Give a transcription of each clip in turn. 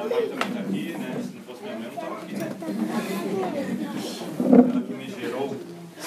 minha mãe também está aqui, né? Se não fosse minha mãe, eu não estava aqui, né? Ela que me gerou.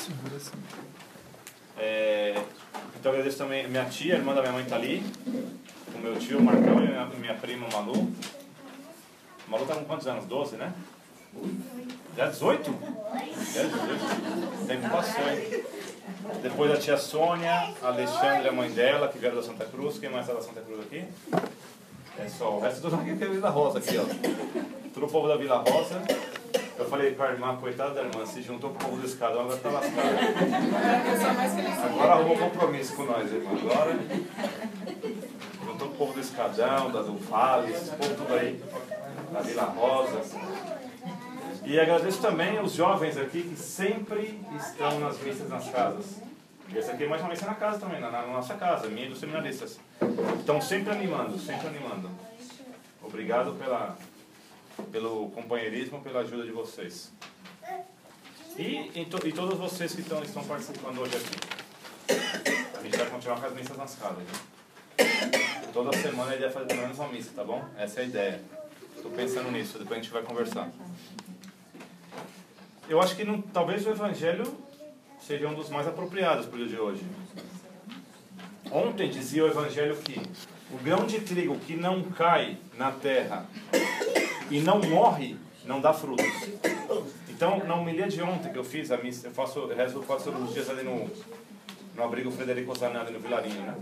Então eu agradeço também minha tia, a irmã da minha mãe está ali, o meu tio, o Marcão, e minha prima, Malu. Malu está com quantos anos? 12, né? Já 18? Já 18? O tempo passou, hein? Depois a tia Sônia, a Alexandre, a mãe dela, que vieram da Santa Cruz. Quem mais está da Santa Cruz aqui? É só, o resto tudo aqui é Vila Rosa, aqui, ó. Todo o povo da Vila Rosa. Eu falei para a irmã, coitada da irmã, se juntou com o povo do Escadão, agora está lascada. Agora arrumou compromisso com nós, irmã. Agora juntou com o povo do Escadão, do Vale, esse povo tudo aí, da Vila Rosa. E agradeço também os jovens aqui que sempre estão nas missas nas casas. E essa aqui é mais uma missa na casa também, na nossa casa, minha e dos seminaristas. Estão sempre animando, sempre animando. Obrigado pelo companheirismo, pela ajuda de vocês. E todos vocês que estão participando hoje aqui. A gente vai continuar com as missas nas casas. Né? Toda semana a ideia é fazer pelo menos uma missa, tá bom? Essa é a ideia. Estou pensando nisso, depois a gente vai conversar. Eu acho que talvez o Evangelho seja um dos mais apropriados para o dia de hoje. Ontem dizia o Evangelho que o grão de trigo que não cai na terra e não morre, não dá frutos. Então, na homilia de ontem que eu fiz, a missa, eu rezo quase todos os dias ali no abrigo Frederico Zanardi, no Vilarinho, né?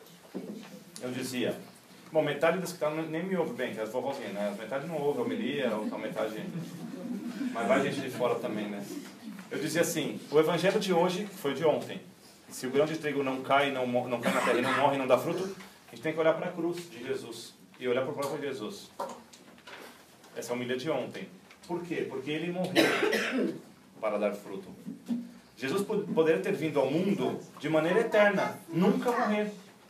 Eu dizia, bom, metade das que estão nem me ouve bem, que é as vovozinhas, né? As metade não ouve a homilia, a metade... Mas vai gente de fora também, né? Eu dizia assim, o Evangelho de hoje, que foi de ontem, se o grão de trigo não cai na terra e não morre, não dá fruto, a gente tem que olhar para a cruz de Jesus e olhar para o próprio Jesus. Essa é a homilia de ontem. Por quê? Porque ele morreu para dar fruto. Jesus poderia ter vindo ao mundo de maneira eterna, nunca morrer.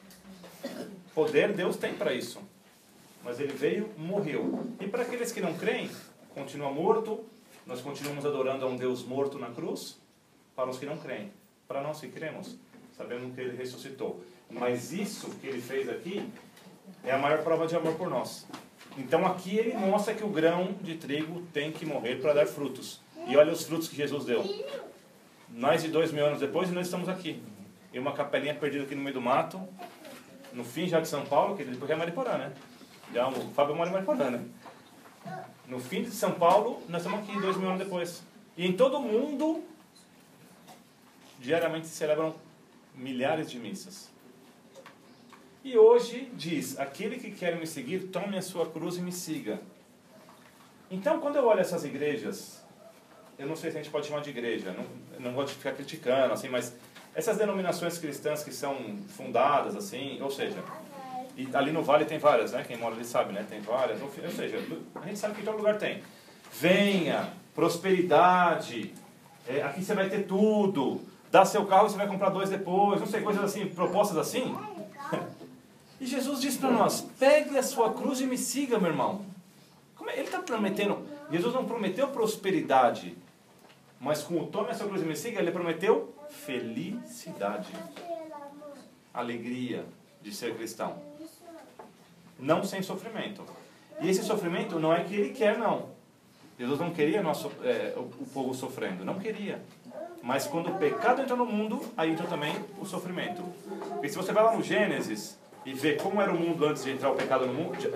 Poder Deus tem para isso. Mas ele veio, morreu. E para aqueles que não creem, continua morto. Nós continuamos adorando a um Deus morto na cruz. Para os que não creem. Para nós que cremos, sabemos que ele ressuscitou. Mas isso que ele fez aqui é a maior prova de amor por nós. Então aqui ele mostra que o grão de trigo tem que morrer para dar frutos. E olha os frutos que Jesus deu. Mais de 2000 anos depois, nós estamos aqui. Em uma capelinha perdida aqui no meio do mato. No fim já de São Paulo, que depois é Mariporã, né? Já o Fábio mora em Mariporã, né? No fim de São Paulo, nós estamos aqui 2000 anos depois. E em todo o mundo, diariamente se celebram milhares de missas. E hoje diz, aquele que quer me seguir, tome a sua cruz e me siga. Então, quando eu olho essas igrejas, eu não sei se a gente pode chamar de igreja, não gosto de ficar criticando, assim, mas essas denominações cristãs que são fundadas, assim, ou seja, e ali no Vale tem várias, né? Quem mora ali sabe, né? Tem várias, ou seja, a gente sabe que em todo lugar tem. Venha, prosperidade, aqui você vai ter tudo, dá seu carro e você vai comprar 2 depois, não sei, coisas assim, propostas assim. E Jesus disse para nós, pegue a sua cruz e me siga, meu irmão. Ele está prometendo, Jesus não prometeu prosperidade, mas com o tome a sua cruz e me siga, ele prometeu felicidade, alegria de ser cristão. Não sem sofrimento. E esse sofrimento não é que ele quer, não. Jesus não queria o povo sofrendo, não queria. Mas quando o pecado entra no mundo, aí entra também o sofrimento. Porque se você vai lá no Gênesis e vê como era o mundo antes de entrar o pecado no mundo,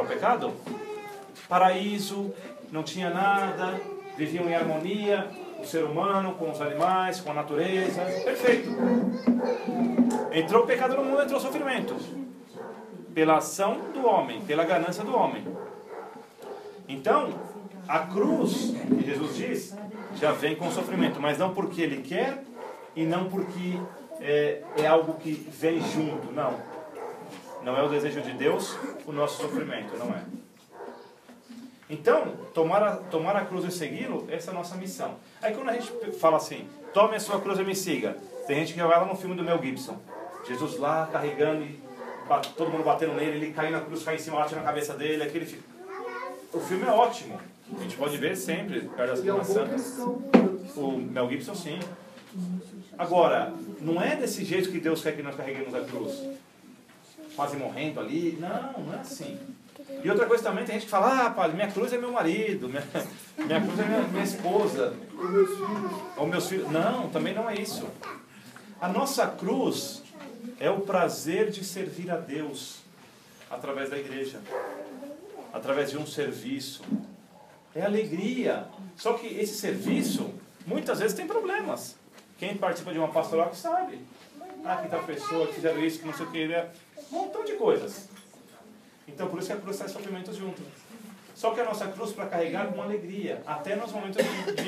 paraíso, não tinha nada, viviam em harmonia, o ser humano com os animais, com a natureza, perfeito. Entrou o pecado no mundo, entrou o sofrimento. Pela ação do homem, pela ganância do homem. Então, a cruz, que Jesus diz, já vem com sofrimento, mas não porque ele quer e não porque é algo que vem junto, não. Não é o desejo de Deus o nosso sofrimento, não é. Então, tomar a cruz e segui-lo, essa é a nossa missão. Aí quando a gente fala assim, tome a sua cruz e me siga, tem gente que vai lá no filme do Mel Gibson, Jesus lá carregando e todo mundo batendo nele, ele cai na cruz, cai em cima, bate na cabeça dele, aquele filme. O filme é ótimo, a gente pode ver sempre, perto das Crianças Santas. O Mel Gibson, sim. Agora, não é desse jeito que Deus quer que nós carreguemos a cruz, quase morrendo ali, não é assim. E outra coisa também, tem gente que fala, ah, padre, minha cruz é meu marido, minha cruz é minha esposa. Ou meus filhos. Não, também não é isso. A nossa cruz é o prazer de servir a Deus através da igreja, através de um serviço. É alegria. Só que esse serviço, muitas vezes tem problemas. Quem participa de uma pastoral que sabe. Ah, que tal pessoa, que fizeram isso, que não sei o que. Um montão de coisas. Então, por isso que a cruz traz sofrimento junto. Só que a nossa cruz para carregar com alegria, até nos momentos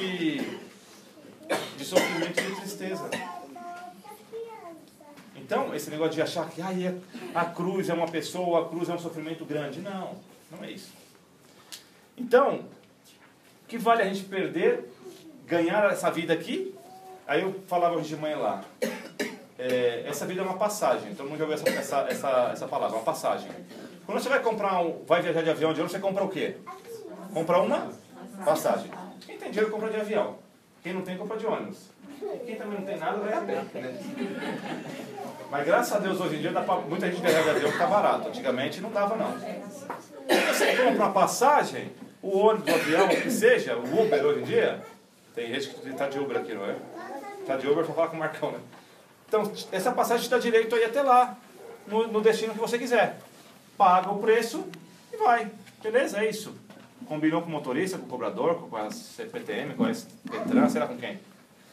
de sofrimento e de tristeza. Então, esse negócio de achar que a cruz é uma pessoa, a cruz é um sofrimento grande. Não, não é isso. Então, o que vale a gente perder, ganhar essa vida aqui? Aí eu falava hoje de manhã lá. Essa vida é uma passagem. Todo mundo já ouviu essa palavra, uma passagem. Quando você vai viajar de avião de ônibus, você compra o quê? Compra uma passagem. Quem tem dinheiro compra de avião. Quem não tem, compra de ônibus. Quem também não tem nada, vai a pé. Né? Mas graças a Deus, hoje em dia, muita gente viajar de avião que está barato. Antigamente não dava, não. Você compra uma passagem, o ônibus, o avião, o que seja, o Uber hoje em dia, tem gente que está de Uber aqui, não é? Está de Uber, só fala com o Marcão, né? Então, essa passagem te dá direito a ir até lá, no destino que você quiser. Paga o preço e vai. Beleza? É isso. Combinou com o motorista, com o cobrador, com a CPTM, com a Detran, sei lá com quem.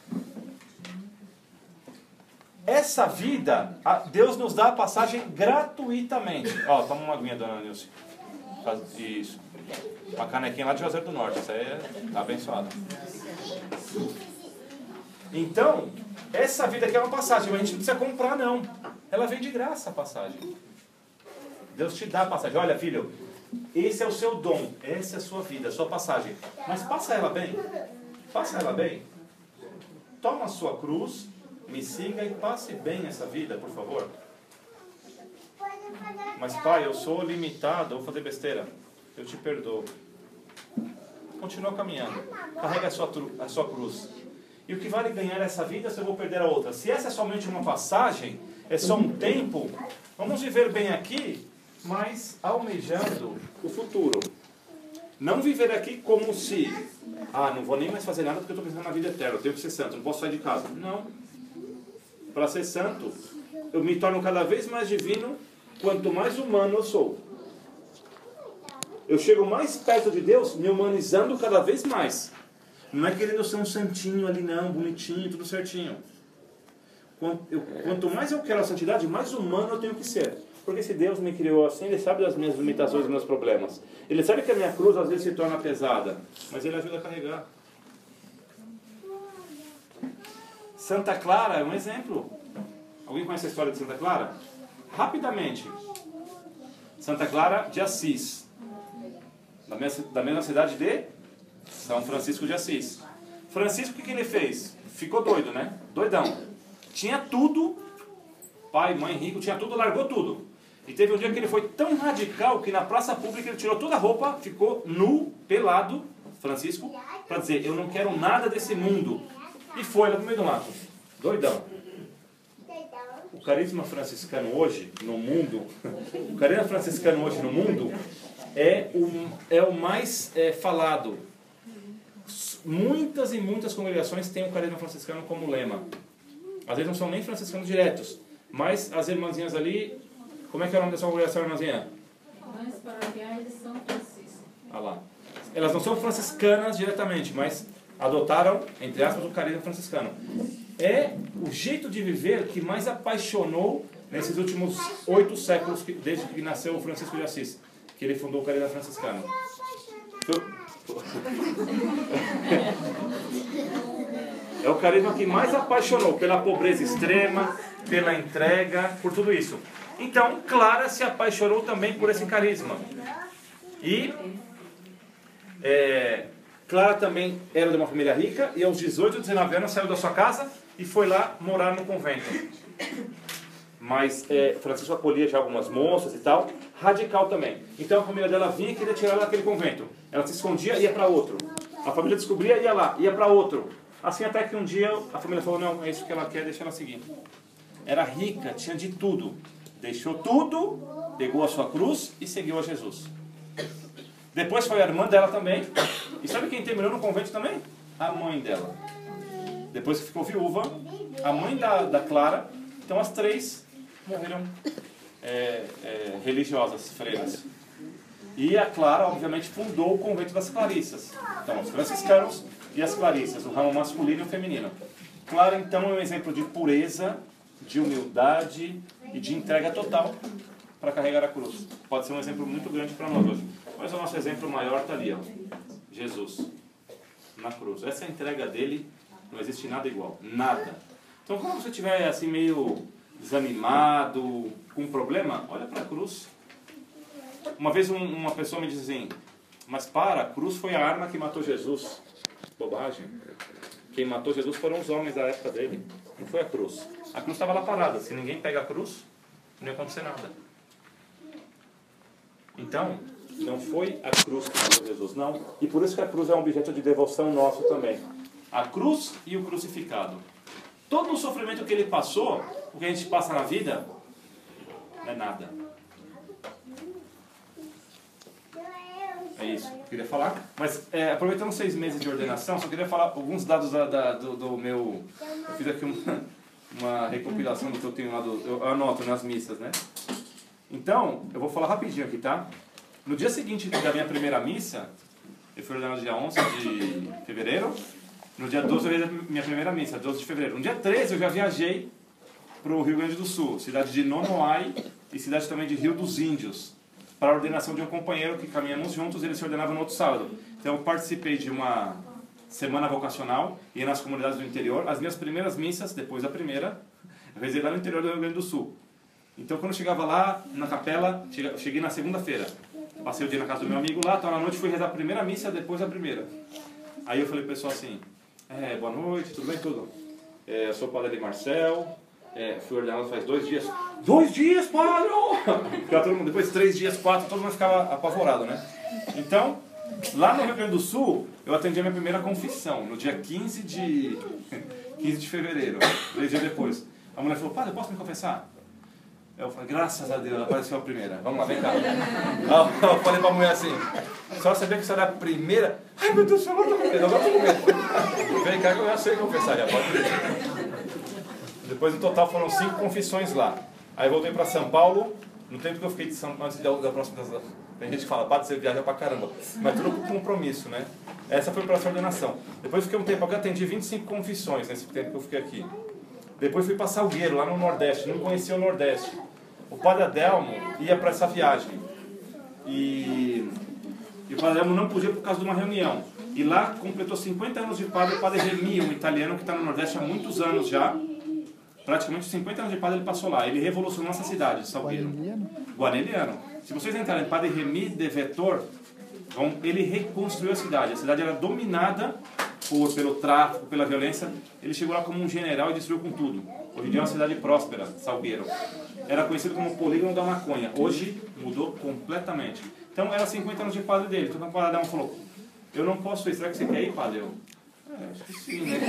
Essa vida, Deus nos dá a passagem gratuitamente. Ó, toma uma aguinha, dona Nilce. Isso. Uma canequinha lá de Juazeiro do Norte. Essa aí é abençoada. Então, essa vida aqui é uma passagem, mas a gente não precisa comprar, não. Ela vem de graça, a passagem. Deus te dá a passagem. Olha, filho, esse é o seu dom, essa é a sua vida, a sua passagem. Mas passa ela bem. Faça ela bem. Toma a sua cruz, me siga e passe bem essa vida, por favor. Mas, pai, eu sou limitado, eu vou fazer besteira. Eu te perdoo. Continua caminhando. Carrega a sua cruz. E o que vale ganhar essa vida se eu vou perder a outra? Se essa é somente uma passagem, é só um tempo, vamos viver bem aqui, mas almejando o futuro. Não viver aqui como se, não vou nem mais fazer nada porque eu estou pensando na vida eterna, eu tenho que ser santo, não posso sair de casa. Não. Para ser santo, eu me torno cada vez mais divino, quanto mais humano eu sou. Eu chego mais perto de Deus, me humanizando cada vez mais. Não é querendo ser um santinho ali, não, bonitinho, tudo certinho. Quanto mais eu quero a santidade, mais humano eu tenho que ser. Porque se Deus me criou assim, Ele sabe das minhas limitações e dos meus problemas. Ele sabe que a minha cruz às vezes se torna pesada, mas Ele ajuda a carregar. Santa Clara é um exemplo. Alguém conhece a história de Santa Clara? Rapidamente. Santa Clara de Assis. Da mesma cidade de São Francisco de Assis. Francisco, o que ele fez? Ficou doido, né? Doidão. Tinha tudo. Pai, mãe, rico, tinha tudo, largou tudo. E teve um dia que ele foi tão radical que na praça pública ele tirou toda a roupa, ficou nu, pelado, Francisco, para dizer, eu não quero nada desse mundo. E foi lá no meio do mato. Doidão. O carisma franciscano hoje no mundo, é o mais falado. Muitas e muitas congregações têm o carisma franciscano como lema. Às vezes não são nem franciscanos diretos, mas as irmãzinhas ali, como é que é o nome da sua congregação, irmãzinha? Mães Paroquiais de São Francisco. Ah lá. Elas não são franciscanas diretamente, mas adotaram, entre aspas, o carisma franciscano. É o jeito de viver que mais apaixonou nesses últimos 8 séculos, desde que nasceu o Francisco de Assis, que ele fundou o carisma franciscano. É o carisma que mais apaixonou pela pobreza extrema, pela entrega, por tudo isso. Então, Clara se apaixonou também por esse carisma. E Clara também era de uma família rica e aos 18, 19 anos saiu da sua casa e foi lá morar no convento. Mas Francisco acolhia já algumas moças e tal, radical também. Então a família dela vinha e queria tirar ela daquele convento. Ela se escondia e ia para outro. A família descobria e ia lá, ia para outro. Assim até que um dia a família falou, não, é isso que ela quer, deixa ela seguir. Era rica, tinha de tudo. Deixou tudo, pegou a sua cruz e seguiu a Jesus. Depois foi a irmã dela também. E sabe quem terminou no convento também? A mãe dela. Depois que ficou viúva, a mãe da Clara. Então as três morreram religiosas, freiras. E a Clara, obviamente, fundou o convento das Clarissas. Então, os franciscanos e as Clarissas, o ramo masculino e o feminino. Clara, então, é um exemplo de pureza, de humildade e de entrega total para carregar a cruz. Pode ser um exemplo muito grande para nós hoje. Mas o nosso exemplo maior está ali, ó. Jesus, na cruz. Essa entrega dele, não existe nada igual. Nada. Então, quando você estiver assim meio desanimado, com um problema, olha para a cruz. Uma vez uma pessoa me disse assim, mas a cruz foi a arma que matou Jesus. Bobagem. Quem matou Jesus foram os homens da época dele. Não foi a cruz. A cruz estava lá parada. Se ninguém pega a cruz, não ia acontecer nada. Então, não foi a cruz que matou Jesus, não. E por isso que a cruz é um objeto de devoção nosso também. A cruz e o crucificado. Todo o sofrimento que ele passou, o que a gente passa na vida, não é nada. É isso que eu queria falar. Mas, aproveitando 6 meses de ordenação, só queria falar alguns dados do meu... Eu fiz aqui uma recompilação do que eu tenho lá, eu anoto nas missas, né? Então, eu vou falar rapidinho aqui, tá? No dia seguinte da minha primeira missa, eu fui ordenado dia 11 de fevereiro. No dia 12 eu fiz a minha primeira missa, 12 de fevereiro. No dia 13 eu já viajei para o Rio Grande do Sul, cidade de Nonoai e cidade também de Rio dos Índios, para a ordenação de um companheiro que caminhamos juntos, ele se ordenava no outro sábado. Então eu participei de uma semana vocacional, ia nas comunidades do interior. As minhas primeiras missas, depois da primeira, eu rezei lá no interior do Rio Grande do Sul. Então quando eu chegava lá na capela, cheguei na segunda-feira. Passei o dia na casa do meu amigo lá, então na noite fui rezar a primeira missa, depois a primeira. Aí eu falei pro pessoal assim, boa noite, tudo bem? Tudo? Eu sou o padre de Marcel, fui ordenado faz 2 dias. 2 dias, padre! Ficava todo mundo, depois 3 dias, 4, todo mundo ficava apavorado, né? Então, lá no Rio Grande do Sul, eu atendi a minha primeira confissão, no dia 15 de fevereiro, 3 dias depois. A mulher falou, padre, posso me confessar? Eu falei, graças a Deus, apareceu a primeira. Vamos lá, vem cá. Eu falei pra mulher assim, só sabia que isso era a primeira. Ai meu Deus, agora eu tô com medo, agora eu tô com medo. Vem cá que eu já sei confessar, já pode ver. Depois no total foram 5 confissões lá. Aí eu voltei pra São Paulo, no tempo que eu fiquei de São Paulo, antes da próxima. Tem gente que fala, padre, você viaja pra caramba. Mas tudo com compromisso, né? Essa foi para essa ordenação. Depois fiquei um tempo aqui, atendi 25 confissões nesse tempo que eu fiquei aqui. Depois fui para Salgueiro, lá no Nordeste, não conhecia o Nordeste. O padre Adelmo ia para essa viagem. E o padre Adelmo não podia por causa de uma reunião. E lá completou 50 anos de padre, o padre Remi, um italiano que está no Nordeste há muitos anos já. Praticamente 50 anos de padre ele passou lá. Ele revolucionou essa cidade, Salgueiro. Guareliano. Se vocês entrarem em Padre Remi de Vetor, ele reconstruiu a cidade. A cidade era dominada pelo tráfico, pela violência. Ele chegou lá como um general e destruiu com tudo. Hoje em dia é uma cidade próspera, Salgueiro. Era conhecido como polígono da maconha. Hoje mudou completamente. Então era 50 anos de padre dele. Então o padre Adelmo falou, eu não posso ir, será que você quer ir, padre? Acho que sim, né?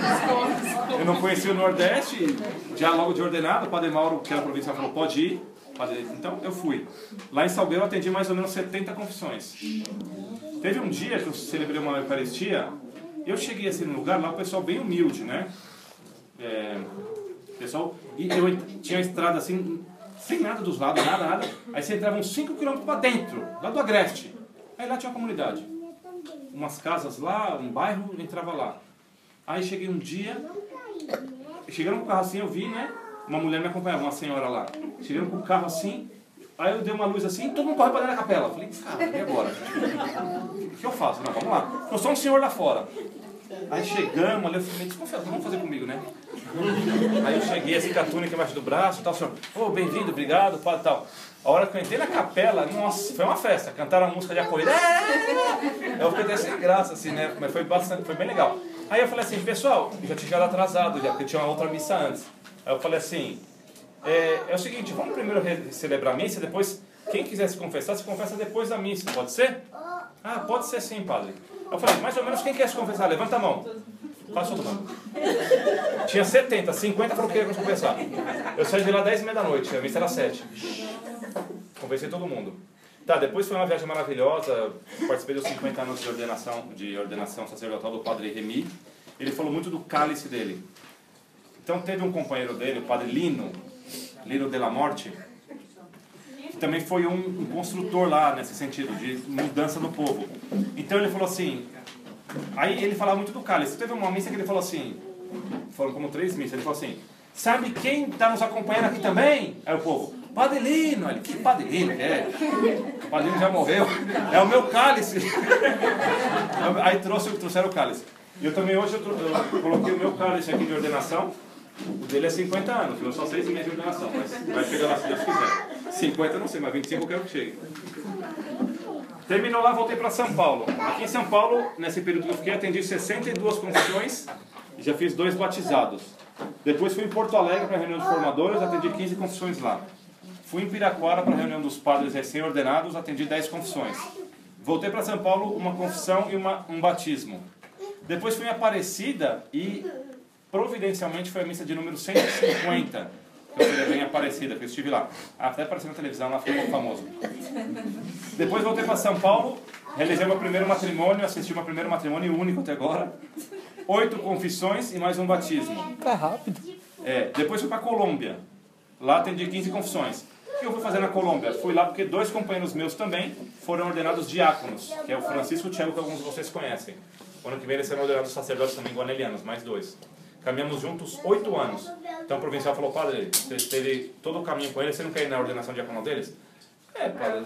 Eu não conhecia o Nordeste, já logo de ordenado, o padre Mauro, que era provincial, falou, pode ir. Então eu fui. Lá em Salgueiro eu atendi mais ou menos 70 confissões. Teve um dia que eu celebrei uma Eucaristia, eu cheguei assim no lugar, lá o pessoal bem humilde, né? Pessoal, e eu tinha a estrada assim, sem nada dos lados, nada. Aí você entrava uns 5 km para dentro, lá do Agreste. Aí lá tinha uma comunidade. Umas casas lá, um bairro, eu entrava lá. Aí cheguei um dia, chegando com o carro assim, eu vi, né? Uma mulher me acompanhava, uma senhora lá. Chegando com o carro assim, aí eu dei uma luz assim, todo mundo correu para dentro da capela. Falei, cara, e agora? O que eu faço? Não, vamos lá. Eu sou um senhor lá fora. Aí chegamos, ali eu falei, desconfiado, vamos fazer comigo, né? Aí eu cheguei assim com a túnica embaixo do braço, tal, senhor, bem-vindo, obrigado, padre, tal. A hora que eu entrei na capela, nossa, foi uma festa, cantaram a música de acolhida. Eu fiquei até sem graça, assim, né? Mas foi bem legal. Aí eu falei assim, pessoal, eu já tinha chegado atrasado, já, porque tinha uma outra missa antes. Aí eu falei assim, é o seguinte, vamos primeiro celebrar a missa, depois, quem quiser se confessa depois da missa, pode ser? Ah, pode ser sim, padre. Eu falei, mais ou menos, quem quer se confessar? Levanta a mão. Passou todo mundo. Tinha 70, 50 falou que queria se confessar. Eu saí de lá 10h30 da noite, a missa era 7. Conversei todo mundo. Tá, depois foi uma viagem maravilhosa, participei dos 50 anos de ordenação sacerdotal do padre Remy. Ele falou muito do cálice dele. Então teve um companheiro dele, o padre Lino Della Morte, que também foi um construtor lá nesse sentido, de mudança no povo. Então ele falou assim, aí ele falava muito do cálice. Teve uma missa que ele falou assim, foram como 3 missas, ele falou assim, sabe quem está nos acompanhando aqui também? Aí o povo, Padre Lino. Ele, que Padre Lino? O Padre Lino já morreu. É o meu cálice. Aí trouxeram o cálice. E eu também hoje eu coloquei o meu cálice aqui de ordenação. O dele é 50 anos, eu só 6 meses de ordenação, mas vai chegar lá se Deus quiser. 50 eu não sei, mas 25 eu quero que chegue. Terminou lá, voltei para São Paulo. Aqui em São Paulo, nesse período que eu fiquei, atendi 62 confissões e já fiz 2 batizados. Depois fui em Porto Alegre para a reunião dos formadores, atendi 15 confissões lá. Fui em Piraquara para a reunião dos padres recém-ordenados, atendi 10 confissões. Voltei para São Paulo, uma confissão e um batismo. Depois fui em Aparecida e, providencialmente, foi a missa de número 150, que eu celebrei em Aparecida, que eu estive lá. Até apareceu na televisão, lá ficou um pouco famoso. Depois voltei para São Paulo, realizei meu primeiro matrimônio, assisti meu primeiro matrimônio, único até agora. 8 confissões e mais um batismo. Tá rápido. Depois fui para Colômbia. Lá atendi 15 confissões. O que eu fui fazer na Colômbia? Fui lá porque 2 companheiros meus também foram ordenados diáconos, que é o Francisco e o Thiago, que alguns de vocês conhecem. O ano que vem eles serão ordenados sacerdotes também guanelianos, mais 2. Caminhamos juntos 8 anos. Então o provincial falou, padre, você teve todo o caminho com eles, você não quer ir na ordenação diaconal deles? Padre,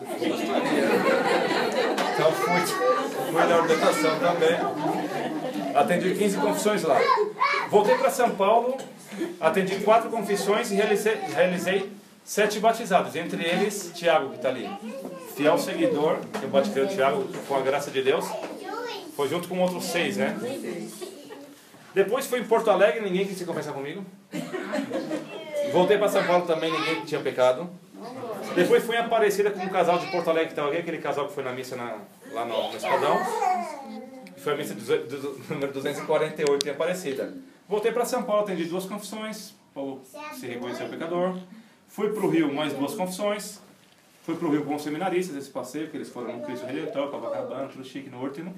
então fui na ordenação também. Atendi 15 confissões lá. Voltei para São Paulo, atendi 4 confissões e realizei 7 batizados. Entre eles, Tiago, que está ali. Fiel seguidor, que eu batizei o Tiago com a graça de Deus. Foi junto com outros 6, né? Depois fui em Porto Alegre, ninguém quis se confessar comigo. Voltei para São Paulo também, ninguém tinha pecado. Depois fui em Aparecida com um casal de Porto Alegre que estava aqui, aquele casal que foi na missa lá no Escadão. Foi a missa do número 248 em Aparecida. Voltei para São Paulo, atendi 2 confissões, o povo se reconheceu pecador. Fui para o Rio, mais 2 confissões. Fui para o Rio com os seminaristas, esse passeio, que eles foram no Cristo Redentor, Copacabana, tudo chique, no Último.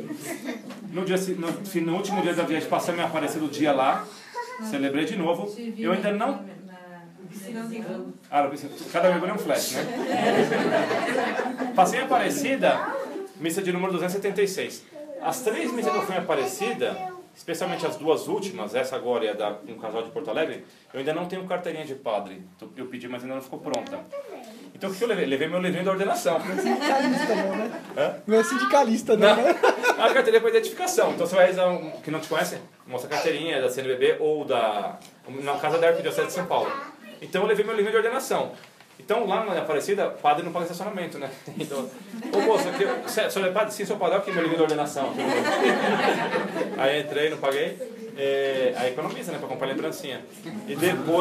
No último dia da viagem, passei a Aparecida o dia lá, celebrei de novo. Eu ainda não... cada mergulho é um flash, né? Passei em Aparecida, missa de número 276. As 3 missas que eu fui em Aparecida, especialmente as 2 últimas, essa agora e a com um casal de Porto Alegre, eu ainda não tenho carteirinha de padre. Eu pedi, mas ainda não ficou pronta. Então o que eu levei? Levei meu livrinho da ordenação. Não é sindicalista não, né? Não é sindicalista não, né? A carteirinha para identificação. Então você vai realizar, que não te conhece, mostra a carteirinha da CNBB ou na casa da Arquidiocese de São Paulo. Então eu levei meu livrinho de ordenação. Então lá na Aparecida, padre não paga estacionamento, né? Então, ô moço, aqui, senhor é padre? Sim, sou padre, aqui meu livro de ordenação. Aí entrei, não paguei. Aí economiza, né? Pra comprar lembrancinha. E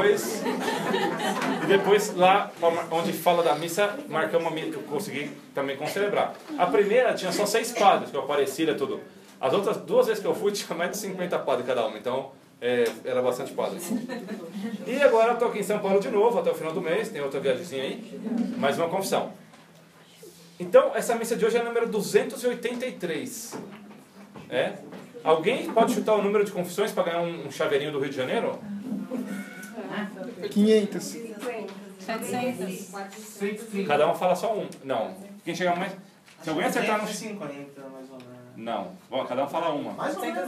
depois lá, onde fala da missa, marcamos uma missa que eu consegui também celebrar. A primeira tinha só 6 padres, que eu Aparecida, tudo. As outras 2 vezes que eu fui, tinha mais de 50 padres cada uma. Então, era bastante padre. E agora eu estou aqui em São Paulo de novo, até o final do mês, tem outra viagemzinha aí, mais uma confissão. Então, essa missa de hoje é a número 283. Alguém pode chutar o número de confissões para ganhar um chaveirinho do Rio de Janeiro? 500. 700. Cada um fala só um. Não. Quem chegar mais... Se alguém acertar no... 50, mais ou menos. Não. Bom, cada um fala uma. Mais ou menos.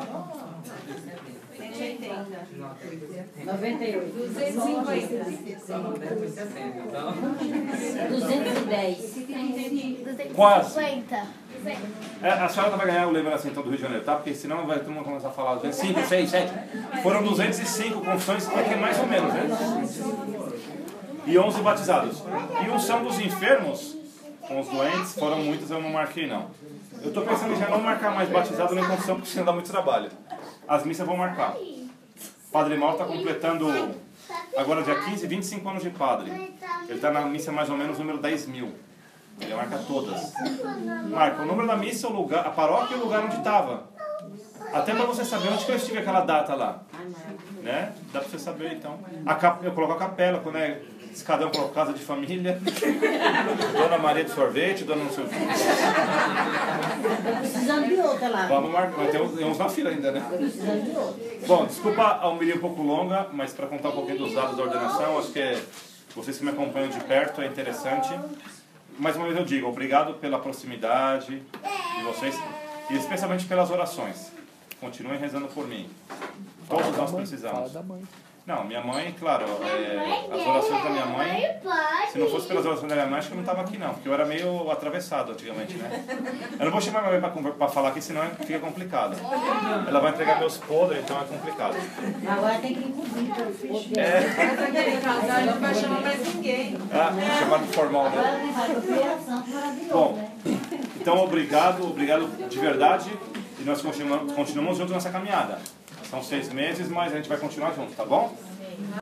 98. 250. 210. Quase. 250. A senhora vai ganhar o lembrança então do Rio de Janeiro, tá? Porque senão vai todo mundo começar a falar 205, 6, 7. Foram 205 confissões, que é mais ou menos, né? E 11 batizados. E unção dos enfermos, com os doentes, foram muitos, eu não marquei não. Eu estou pensando em já não marcar mais batizado nem confissão, porque senão dá muito trabalho. As missas vão marcar. Padre Mauro está completando, agora dia 15, 25 anos de padre. Ele está na missa mais ou menos número 10.000. Ele marca todas. Marca o número da missa, o lugar, a paróquia e o lugar onde estava. Até para você saber onde que eu estive aquela data lá. Né? Dá para você saber, então. Eu coloco a capela, quando é escadão para casa de família, Dona Maria de sorvete, Dona não sei o quê. Tô precisando de outra lá. Vamos marcar, mas tem uns na fila ainda, né? Tô precisando de outra. Bom, desculpa a homilia um pouco longa, mas para contar um pouquinho dos dados da ordenação, acho que vocês que me acompanham de perto é interessante. Mais uma vez eu digo, obrigado pela proximidade de vocês e especialmente pelas orações. Continuem rezando por mim. Todos nós Fala precisamos. da mãe. Não, minha mãe, claro, as orações da minha mãe, se não fosse pelas orações da minha mãe, acho que eu não estava aqui não, porque eu era meio atravessado antigamente, né? Eu não vou chamar minha mãe para falar aqui, senão fica complicado. Ela vai entregar meus podres, então é complicado. Agora tem que encobrir. Porque Mas aquele casal não vai chamar mais ninguém. Ah, chamado formal, né? agora vai pro criação maravilhoso, Bom, né? então obrigado de verdade, e nós continuamos juntos nessa caminhada. São 6 meses, mas a gente vai continuar junto, tá bom?